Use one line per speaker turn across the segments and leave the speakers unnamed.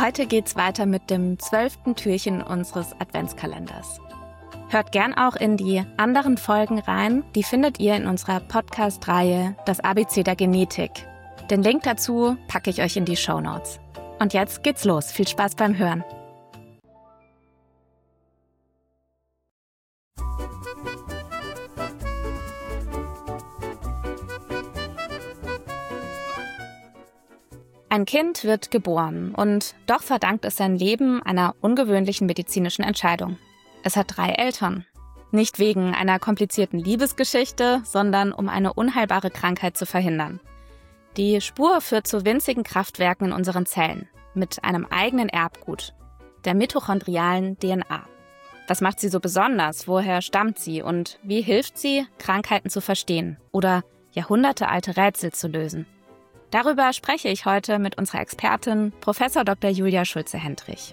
Heute geht's weiter mit dem 12. Türchen unseres Adventskalenders. Hört gern auch in die anderen Folgen rein. Die findet ihr in unserer Podcast-Reihe Das ABC der Genetik. Den Link dazu packe ich euch in die Shownotes. Und jetzt geht's los. Viel Spaß beim Hören. Ein Kind wird geboren und doch verdankt es sein Leben einer ungewöhnlichen medizinischen Entscheidung. Es hat 3 Eltern. Nicht wegen einer komplizierten Liebesgeschichte, sondern um eine unheilbare Krankheit zu verhindern. Die Spur führt zu winzigen Kraftwerken in unseren Zellen mit einem eigenen Erbgut, der mitochondrialen DNA. Was macht sie so besonders? Woher stammt sie? Und wie hilft sie, Krankheiten zu verstehen oder jahrhundertealte Rätsel zu lösen? Darüber spreche ich heute mit unserer Expertin, Prof. Dr. Julia Schulze-Hendrich.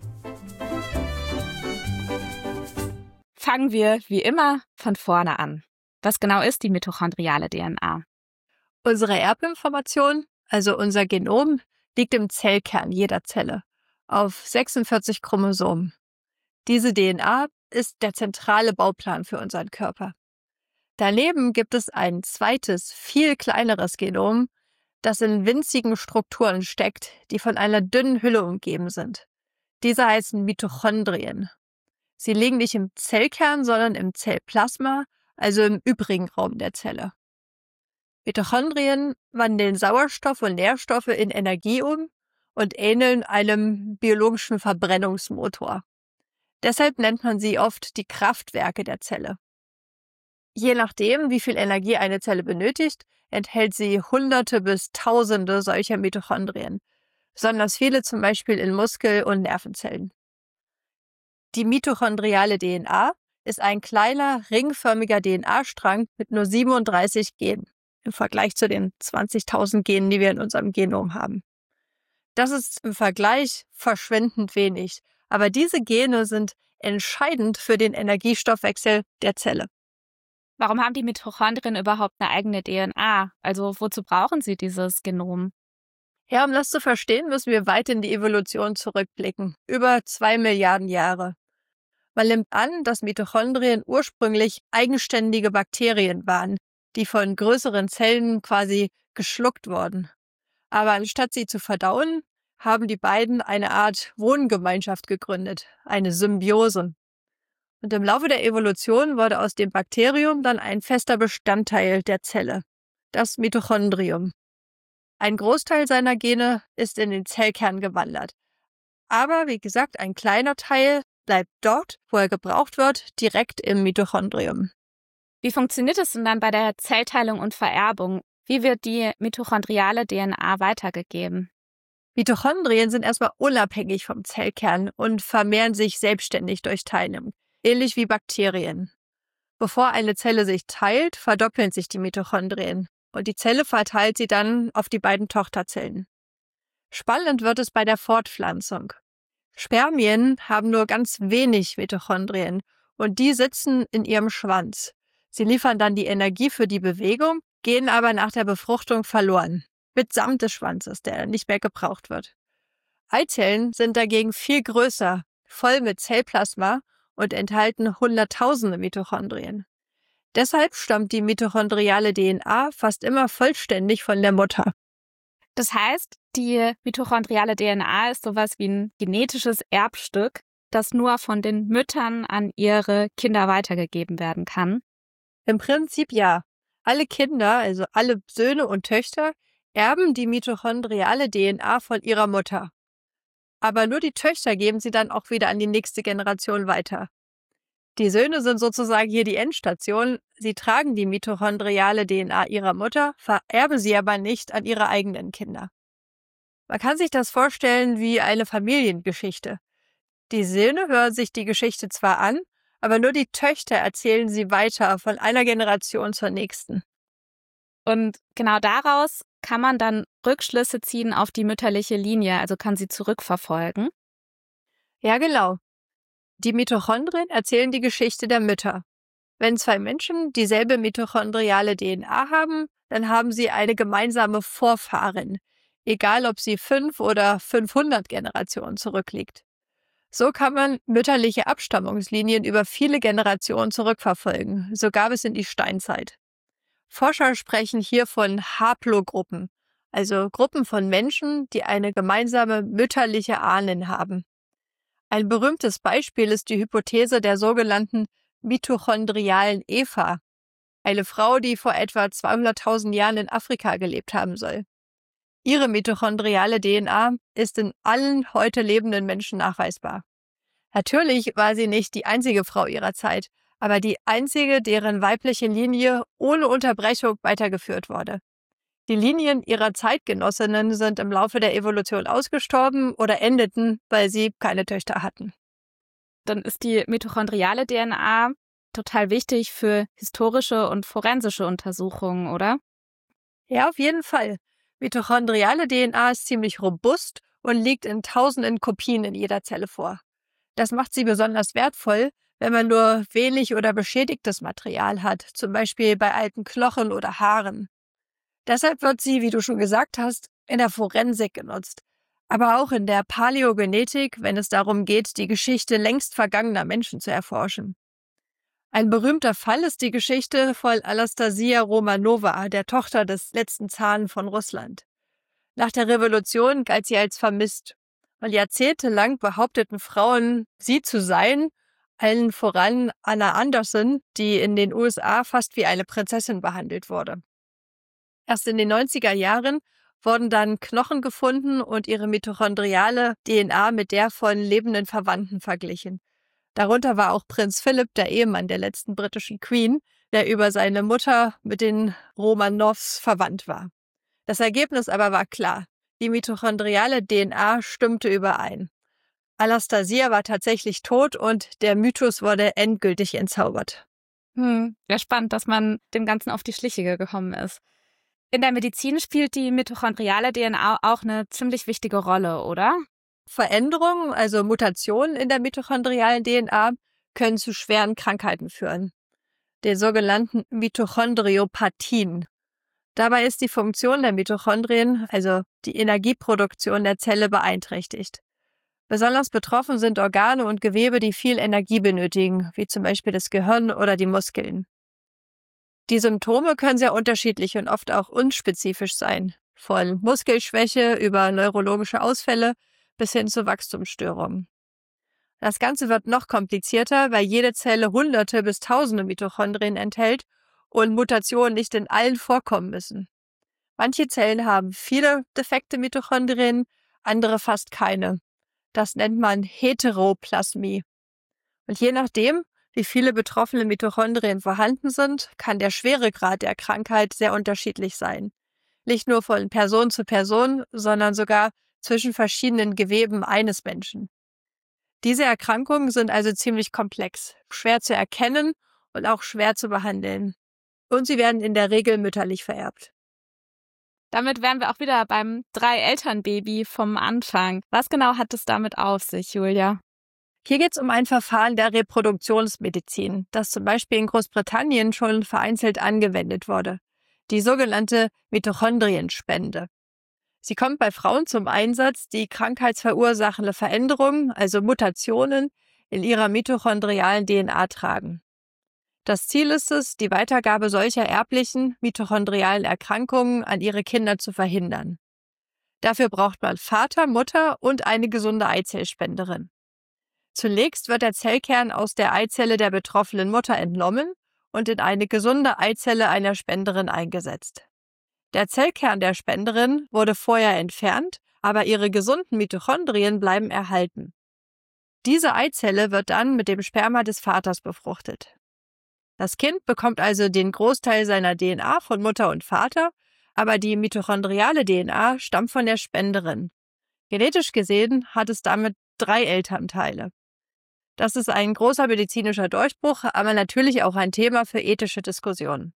Fangen wir, wie immer, von vorne an. Was genau ist die mitochondriale DNA?
Unsere Erbinformation, also unser Genom, liegt im Zellkern jeder Zelle auf 46 Chromosomen. Diese DNA ist der zentrale Bauplan für unseren Körper. Daneben gibt es ein zweites, viel kleineres Genom, das in winzigen Strukturen steckt, die von einer dünnen Hülle umgeben sind. Diese heißen Mitochondrien. Sie liegen nicht im Zellkern, sondern im Zellplasma, also im übrigen Raum der Zelle. Mitochondrien wandeln Sauerstoff und Nährstoffe in Energie um und ähneln einem biologischen Verbrennungsmotor. Deshalb nennt man sie oft die Kraftwerke der Zelle. Je nachdem, wie viel Energie eine Zelle benötigt, enthält sie Hunderte bis Tausende solcher Mitochondrien, besonders viele zum Beispiel in Muskel- und Nervenzellen. Die mitochondriale DNA ist ein kleiner, ringförmiger DNA-Strang mit nur 37 Genen im Vergleich zu den 20.000 Genen, die wir in unserem Genom haben. Das ist im Vergleich verschwindend wenig, aber diese Gene sind entscheidend für den Energiestoffwechsel der Zelle.
Warum haben die Mitochondrien überhaupt eine eigene DNA? Also wozu brauchen sie dieses Genom?
Ja, um das zu verstehen, müssen wir weit in die Evolution zurückblicken, über 2 Milliarden Jahre. Man nimmt an, dass Mitochondrien ursprünglich eigenständige Bakterien waren, die von größeren Zellen quasi geschluckt wurden. Aber anstatt sie zu verdauen, haben die beiden eine Art Wohngemeinschaft gegründet, eine Symbiose. Und im Laufe der Evolution wurde aus dem Bakterium dann ein fester Bestandteil der Zelle, das Mitochondrium. Ein Großteil seiner Gene ist in den Zellkern gewandert. Aber wie gesagt, ein kleiner Teil bleibt dort, wo er gebraucht wird, direkt im Mitochondrium.
Wie funktioniert es denn dann bei der Zellteilung und Vererbung? Wie wird die mitochondriale DNA weitergegeben?
Mitochondrien sind erstmal unabhängig vom Zellkern und vermehren sich selbstständig durch Teilung, ähnlich wie Bakterien. Bevor eine Zelle sich teilt, verdoppeln sich die Mitochondrien und die Zelle verteilt sie dann auf die beiden Tochterzellen. Spannend wird es bei der Fortpflanzung. Spermien haben nur ganz wenig Mitochondrien und die sitzen in ihrem Schwanz. Sie liefern dann die Energie für die Bewegung, gehen aber nach der Befruchtung verloren, mitsamt des Schwanzes, der nicht mehr gebraucht wird. Eizellen sind dagegen viel größer, voll mit Zellplasma und enthalten Hunderttausende Mitochondrien. Deshalb stammt die mitochondriale DNA fast immer vollständig von der Mutter.
Das heißt, die mitochondriale DNA ist sowas wie ein genetisches Erbstück, das nur von den Müttern an ihre Kinder weitergegeben werden kann.
Im Prinzip ja. Alle Kinder, also alle Söhne und Töchter, erben die mitochondriale DNA von ihrer Mutter. Aber nur die Töchter geben sie dann auch wieder an die nächste Generation weiter. Die Söhne sind sozusagen hier die Endstation. Sie tragen die mitochondriale DNA ihrer Mutter, vererben sie aber nicht an ihre eigenen Kinder. Man kann sich das vorstellen wie eine Familiengeschichte. Die Söhne hören sich die Geschichte zwar an, aber nur die Töchter erzählen sie weiter von einer Generation zur nächsten.
Und genau daraus kann man dann Rückschlüsse ziehen auf die mütterliche Linie, also kann sie zurückverfolgen.
Ja, genau. Die Mitochondrien erzählen die Geschichte der Mütter. Wenn 2 Menschen dieselbe mitochondriale DNA haben, dann haben sie eine gemeinsame Vorfahrin. egal ob sie 5 oder 500 Generationen zurückliegt. So kann man mütterliche Abstammungslinien über viele Generationen zurückverfolgen, sogar bis in die Steinzeit. Forscher sprechen hier von Haplogruppen, also Gruppen von Menschen, die eine gemeinsame mütterliche Ahnen haben. Ein berühmtes Beispiel ist die Hypothese der sogenannten mitochondrialen Eva, eine Frau, die vor etwa 200.000 Jahren in Afrika gelebt haben soll. Ihre mitochondriale DNA ist in allen heute lebenden Menschen nachweisbar. Natürlich war sie nicht die einzige Frau ihrer Zeit, aber die einzige, deren weibliche Linie ohne Unterbrechung weitergeführt wurde. Die Linien ihrer Zeitgenossinnen sind im Laufe der Evolution ausgestorben oder endeten, weil sie keine Töchter hatten.
Dann ist die mitochondriale DNA total wichtig für historische und forensische Untersuchungen, oder?
Ja, auf jeden Fall. Mitochondriale DNA ist ziemlich robust und liegt in tausenden Kopien in jeder Zelle vor. Das macht sie besonders wertvoll, wenn man nur wenig oder beschädigtes Material hat, zum Beispiel bei alten Knochen oder Haaren. Deshalb wird sie, wie du schon gesagt hast, in der Forensik genutzt, aber auch in der Paläogenetik, wenn es darum geht, die Geschichte längst vergangener Menschen zu erforschen. Ein berühmter Fall ist die Geschichte von Anastasia Romanova, der Tochter des letzten Zaren von Russland. Nach der Revolution galt sie als vermisst. Und jahrzehntelang behaupteten Frauen, sie zu sein, allen voran Anna Anderson, die in den USA fast wie eine Prinzessin behandelt wurde. Erst in den 90er Jahren wurden dann Knochen gefunden und ihre mitochondriale DNA mit der von lebenden Verwandten verglichen. Darunter war auch Prinz Philipp, der Ehemann der letzten britischen Queen, der über seine Mutter mit den Romanows verwandt war. Das Ergebnis aber war klar. Die mitochondriale DNA stimmte überein. Anastasia war tatsächlich tot und der Mythos wurde endgültig entzaubert.
Ja, spannend, dass man dem Ganzen auf die Schliche gekommen ist. In der Medizin spielt die mitochondriale DNA auch eine ziemlich wichtige Rolle, oder?
Veränderungen, also Mutationen in der mitochondrialen DNA, können zu schweren Krankheiten führen, den sogenannten Mitochondriopathien. Dabei ist die Funktion der Mitochondrien, also die Energieproduktion der Zelle, beeinträchtigt. Besonders betroffen sind Organe und Gewebe, die viel Energie benötigen, wie zum Beispiel das Gehirn oder die Muskeln. Die Symptome können sehr unterschiedlich und oft auch unspezifisch sein, von Muskelschwäche über neurologische Ausfälle bis hin zu Wachstumsstörungen. Das Ganze wird noch komplizierter, weil jede Zelle Hunderte bis Tausende Mitochondrien enthält und Mutationen nicht in allen vorkommen müssen. Manche Zellen haben viele defekte Mitochondrien, andere fast keine. Das nennt man Heteroplasmie. Und je nachdem, wie viele betroffene Mitochondrien vorhanden sind, kann der Schweregrad der Krankheit sehr unterschiedlich sein. Nicht nur von Person zu Person, sondern sogar zwischen verschiedenen Geweben eines Menschen. Diese Erkrankungen sind also ziemlich komplex, schwer zu erkennen und auch schwer zu behandeln. Und sie werden in der Regel mütterlich vererbt.
Damit wären wir auch wieder beim 3-Eltern-Baby vom Anfang. Was genau hat es damit auf sich, Julia?
Hier geht es um ein Verfahren der Reproduktionsmedizin, das zum Beispiel in Großbritannien schon vereinzelt angewendet wurde. Die sogenannte Mitochondrienspende. Sie kommt bei Frauen zum Einsatz, die krankheitsverursachende Veränderungen, also Mutationen, in ihrer mitochondrialen DNA tragen. Das Ziel ist es, die Weitergabe solcher erblichen mitochondrialen Erkrankungen an ihre Kinder zu verhindern. Dafür braucht man Vater, Mutter und eine gesunde Eizellspenderin. Zunächst wird der Zellkern aus der Eizelle der betroffenen Mutter entnommen und in eine gesunde Eizelle einer Spenderin eingesetzt. Der Zellkern der Spenderin wurde vorher entfernt, aber ihre gesunden Mitochondrien bleiben erhalten. Diese Eizelle wird dann mit dem Sperma des Vaters befruchtet. Das Kind bekommt also den Großteil seiner DNA von Mutter und Vater, aber die mitochondriale DNA stammt von der Spenderin. Genetisch gesehen hat es damit 3 Elternteile. Das ist ein großer medizinischer Durchbruch, aber natürlich auch ein Thema für ethische Diskussionen.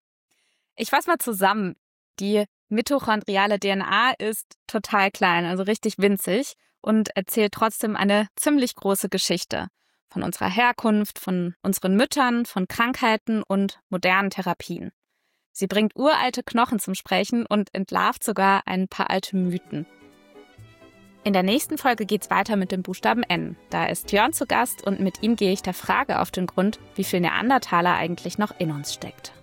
Ich fasse mal zusammen. Die mitochondriale DNA ist total klein, also richtig winzig und erzählt trotzdem eine ziemlich große Geschichte. Von unserer Herkunft, von unseren Müttern, von Krankheiten und modernen Therapien. Sie bringt uralte Knochen zum Sprechen und entlarvt sogar ein paar alte Mythen. In der nächsten Folge geht's weiter mit dem Buchstaben N. Da ist Jörn zu Gast und mit ihm gehe ich der Frage auf den Grund, wie viel Neandertaler eigentlich noch in uns steckt.